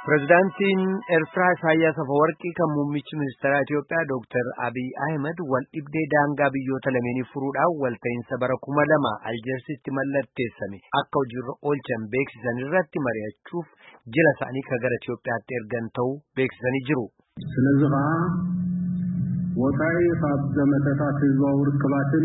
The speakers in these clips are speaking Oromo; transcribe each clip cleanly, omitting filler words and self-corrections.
Pireezidaantiin Eertiraa Isaayyaas Afeworqii kan muummichi ministeera Itiyoophiyaa Dr. Abiy Ahmed wal dhibdee daangaa biyyoota lameenii furuudhaan walta'iinsa bara 2000 Aljeersitti mallatteessame akka hojiirra oolchan beeksisan irratti mari'achuuf jila isaanii kan gara Itiyoophiyaatti ergan ta'uu beeksisanii jiru. ስለዚህ ወጣይ ካብ ዘመተታት ህዝባዊ ርክባትን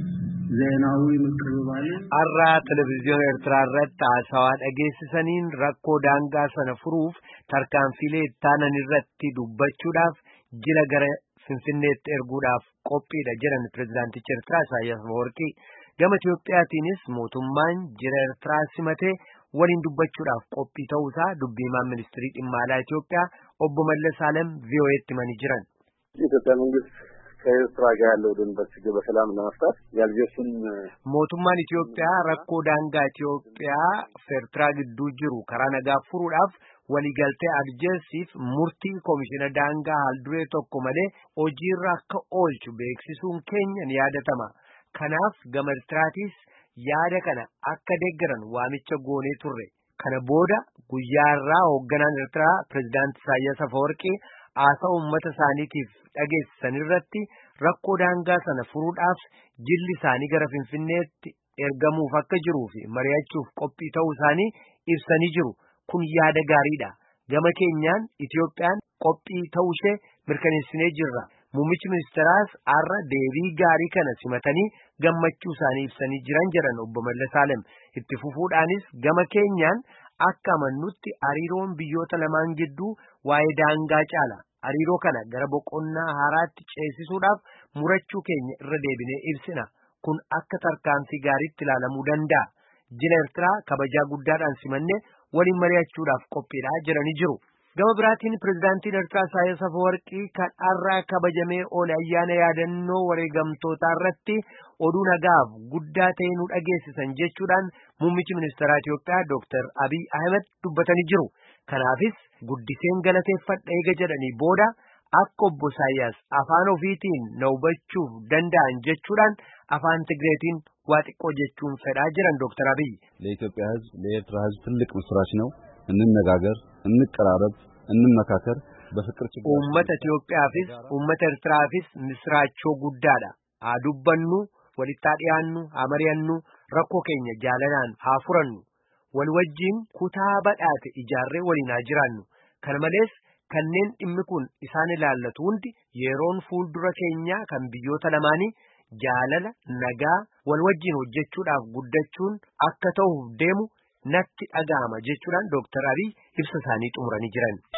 ዜናዊ ምክብባልን arra televiziyoon Eertiraa irratti haasawaa dhageessisaniin rakkoo daangaa sana furuuf tarkaanfilee taanan irratti dubbachuudhaaf jila gara Finfinneetti erguudhaaf qophiidha jedhan pireezidaantichi Eertiraa Isaayyaas Afeworqii. Gama Itiyoophiyaatiinis mootummaan jila Eertiraa simatee waliin dubbachuudhaaf qophii ta'uusaa dubbiimaan ministirii dhimma alaa Itiyoophiyaa obbo Mallas Alem VOA'tti himanii jiran. ኢትዮጵያ መንግስት ከኤርትራ ጋር ያለው ድንበር ችግር በሰላም ለመፍታት የአልጀርሱን mootummaan Itiyoophiyaa rakkoo daangaa Itiyoophiyaa Eertiraa gidduu jiru karaa nagaa furuudhaaf waliigaltee Aljeersiif murtii koomishina daangaa haalduree tokko malee hojiirra akka oolchu beeksisuun keenya ni yaadatama. Kanaaf gama Eertiraatiis yaada kana akka deeggaran waamicha goonee turre. Kana booda guyyaa irraa hoogganaan Eertiraa pireezidaantii Isaayyaas Afeworqii haasaa uummata isaaniitiif dhageessisan irratti rakkoo daangaa sana furuudhaaf jilli isaanii gara Finfinneetti ergamuuf akka jiruu fi mari'achuuf qophii ta'uu isaanii ibsanii jiru. Kun yaada gaariidha. Gama keenyaan Itiyoophiyaan qophii ta'uu ishee mirkaneessinee jirra. Muummichi ministeeraas har'a deebii gaarii kana simatanii gammachuu isaanii ibsanii jiran jedhan obbo Mallas Alem. Itti fufuudhaanis gama keenyaan akka amannutti hariiroon biyyoota lamaan gidduu waa'ee daangaa caala. Hariiroo kana gara boqonnaa haaraatti ceesisuudhaaf murachuu keenya irra deebinee ibsina. Kun akka tarkaanfii gaariitti ilaalamuu danda'a. Jila Eertiraa kabajaa guddaadhaan simannee waliin mari'achuudhaaf qophiidha jedhanii jiru. Gama biraatiin pireezidaantiin Eertiraa Isaayyaas Afeworqii kan har'aa kabajamee oole ayyaana yaadannoo wareegamtootaa irratti oduu nagaaf guddaa ta'e nu dhageessisan jechuudhaan muummichi ministeeraa Itiyoophiyaa Dr. Abiy Ahmed dubbatanii jiru. Kanaafis guddiseen galateeffadha eega jedhanii booda akka obbo Isaayyaas afaan ofiitiin na hubachuuf danda'an jechuudhaan afaan Tigreetiin waa xiqqoo jechuun fedhaa jiran Dr. Abiy. ለኢትዮጵያ ሕዝብ ለኤርትራ ሕዝብ ትልቅ ምስራች ነው። እንነጋገር፣ እንቀራረብ፣ እንመካከር በፍቅር ችግር uummata Itiyoophiyaafis uummata Eertiraafis misraachoo guddaadha. Haa dubbannu, walitti haa dhiyaannu, haa mari'annu, rakkoo keenya jaalalaan haa furannu. Wal wajjin kutaa badhaate ijaarree waliin haa jiraannu. Kana malees kanneen dhimmi kun isaan ilaallatu hundi yeroon fuuldura keenyaa kan biyyoota lamaanii jaalala, nagaa, wal wajjin hojjechuudhaaf guddachuun akka ta'uuf deemu natti dhaga'ama jechuudhaan Dr. Abiy ibsa isaanii xumuranii jiran.